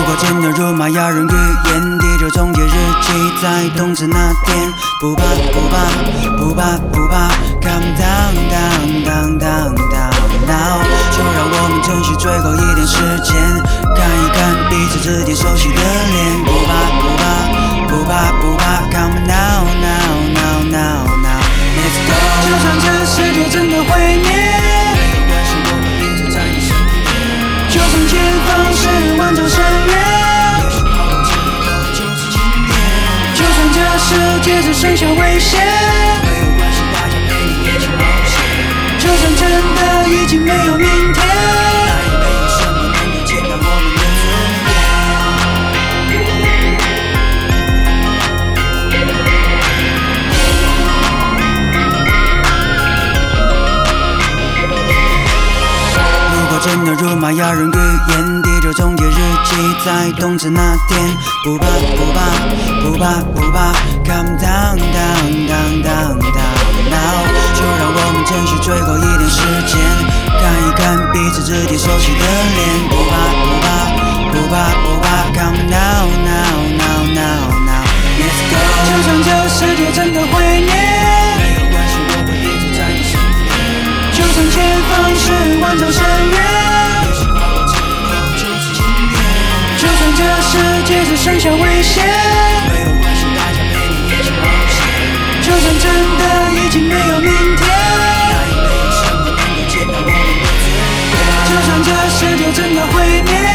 果真的辱骂要人语言，第9终结日期在冬至那天。不怕不怕不怕不怕 ，Come down down down down down now， 就让我们珍惜最后一点时间，看一看彼此之间熟悉的脸。不怕不怕不怕不怕 ，Come now now now now now，Let's go。 就算这世界真的毁灭， 没有关系，我们一直在你身边。 就算前方是万丈深渊， 也许抛弃的就是今天。 就算这世界只剩下危险， 没有关系，大家陪你一起冒险。 就算真的已经没有明天， 那也没有什么能够践踏我们的尊严。如果真的辱骂要人语言，第9终结日期在冬至那天。不怕不怕不怕不怕 ，Come down down down down down now， 就让我们珍惜最后一点时间，看一看彼此之间熟悉的脸。不怕不怕不怕不怕 ，Come now now now now now，Let's go。 就算这世界真的毁灭， 没有关系，我会一直在你身边。 就算前方是万丈深渊， 也许抛弃的就是今天。 就算这世界只剩下危险， 没有关系，大家陪你一起冒险。 就算真的已经没有明天， 那也没有什么能够践踏我们的尊严。 就算这世界真的毁灭。